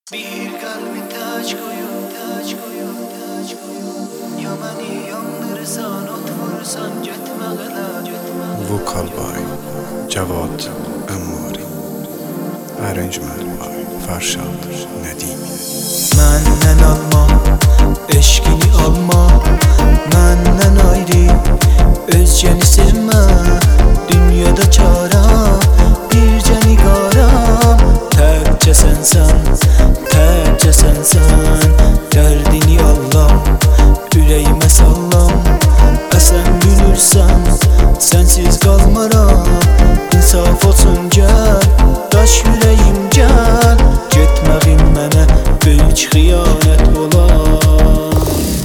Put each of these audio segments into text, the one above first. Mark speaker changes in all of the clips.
Speaker 1: Bir kalbi taç koyup Yamani yandırsan ot vursan Cetme gala
Speaker 2: Vokal by Cavad Emmari. Arrangement by Farshad Nedimi.
Speaker 1: Menden alma, eşkini alma Menden ayrı, özceni sevme Dünyada çara, bir cani gara Tercih sensen, derdini Allah Yüreğime sallam, sen gülürsen Sensiz kalmaram, insaf olsun gel Taş yüreğim gel, getməğim mənə büyük xıyanət olar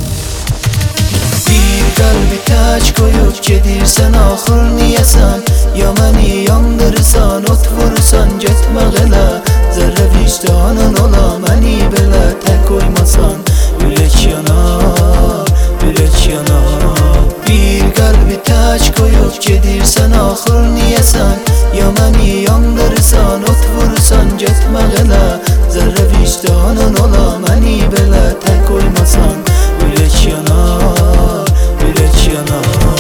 Speaker 1: Bir qalbi taç koyup gedirsən axır niyəsən Ya məni yandırsan, ot vursan getmə qələ Zərrə vicdanın ola məni belə tək koymasan Ürək yanar, ürək yanar Bir qalbi taç koyup gedirsən axır niyəsən Ya məni yandırsan, ot vursan getmə qələ Zərrə vicdanın ola məni belə tək koymasan Ürək yanar, ürək yanar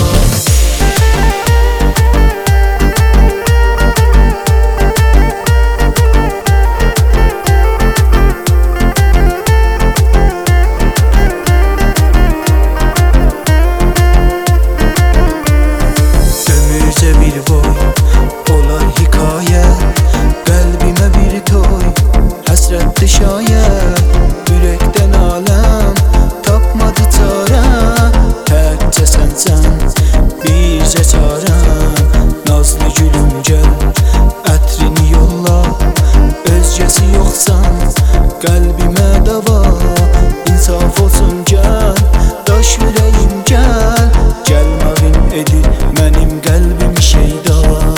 Speaker 1: Şayet yürekten alem tapmadı çare Təkcə sənsən bizə çarəm Nazlı gülüm gəl ətrini yolla Özgəsi yoxsan qəlbimə dava İnsaf olsun gəl daş ürəyim gəl Gəlməğin edir mənim qəlbim şeyda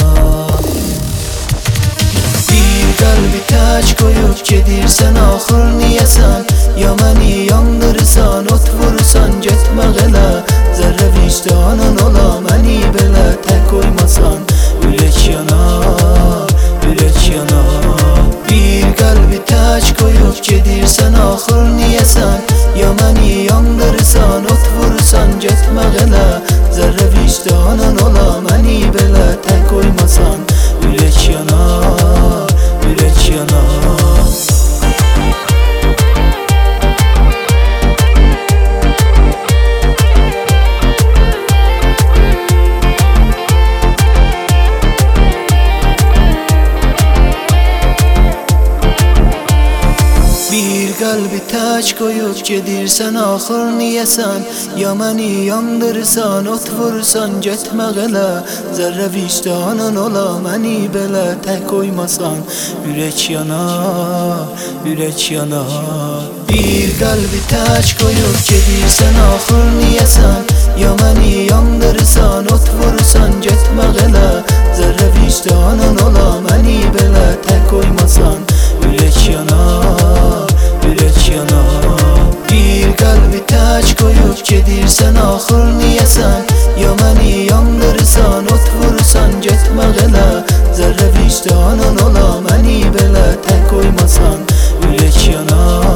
Speaker 1: Bir qalbi taç koyup gedirsən axır niyəsən Ya məni yandırsan, ot vursan getmə qələ Zərrə vicdanın ola məni belə tək koymasan Ürək yanar, ürək yanar Bir qalbi taç koyup gedirsən axır niyəsən Ya məni yandırsan, ot vursan getmə qələ Zərrə vicdanın ola məni belə tək koymasan Ürək yanar, ürək yanar Bir qalbi taç koyup gedirsən axır niyəsən Ya məni yandırsan, ot vursan getmə qələ Zərrə vicdanın ola məni belə tək koymasan Ürək yanar, ürək yanar Bir qalbi taç koyup gedirsən axır niyəsən Ya məni yandırsan, ot vursan getmə qələ Zərrə vicdanın ola məni belə tək koymasan Ürək yanar, ürək yanar Bir qalbi taç koyup gedirsən axır niyəsən Ya məni yandırsan, ot vursan getmə qələ Zərrə vicdanın ola məni belə tək koymasan Ürək yanar